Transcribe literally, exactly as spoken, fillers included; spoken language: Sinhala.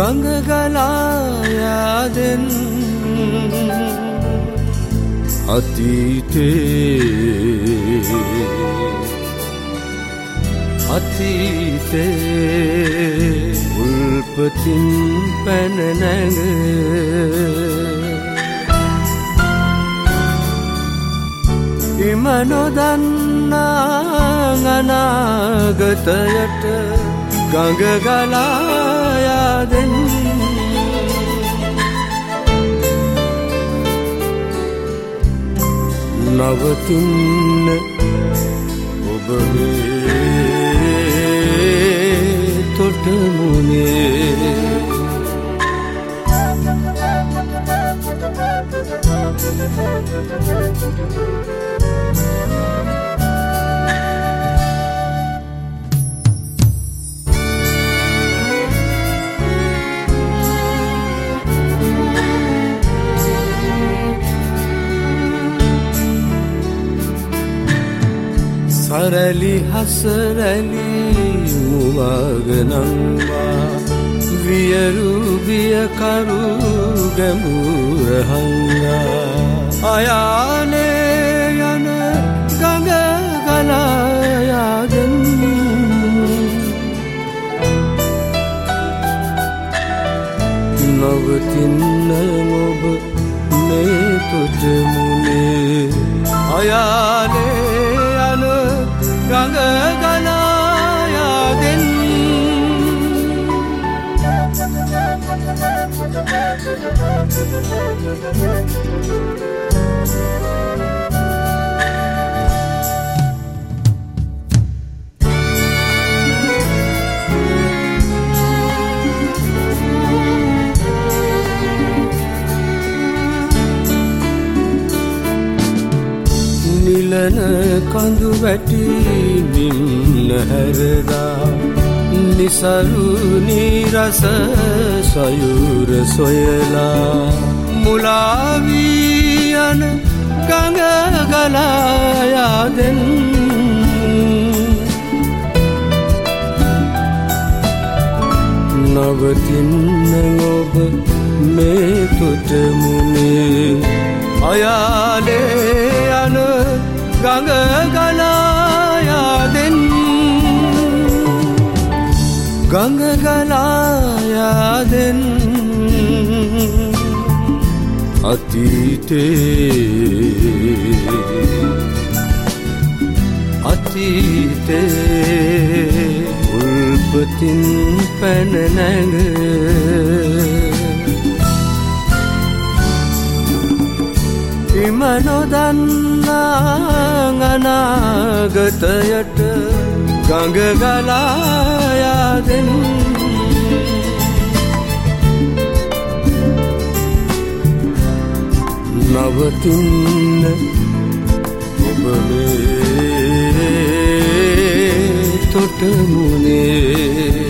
ගඟ ගලා යාදෙන් අතීතේ අතීතේ උල්පතින් පැන නැග ඉම නොදන්නා අනාගතයට ගඟ ගලා යාදෙන් නවතින්න ඔබ මේ තොට මුනේ සරලි හසරලි මුවගනම්වා වියරු බියකරු ගැඹුර හංගා අයානේ යන ගඟ ගලා යාදෙන් නවතින්න ඔබ මේ තොට මුනේ අයානේ යන ගඟ ගලා යාදෙන් නිලන කඳු වැටි නිම්න හැරදා නිසරු නිරස සයුර සොයලා මුලාවී යන ගඟ ගලා යාදෙන් නවතින්න ඔබ මේ තොට මුනේ අයාලේ යන ගඟ ගලා යාදෙන් ගඟ ගලා යාදෙන් අතීතේ අතීතේ උල්පතින් පැන නැග ඉම නොදන්නා අනාගතයට ගඟ ගලා යාදෙන් නවතින්න ඔබ මේ තොට මුනේ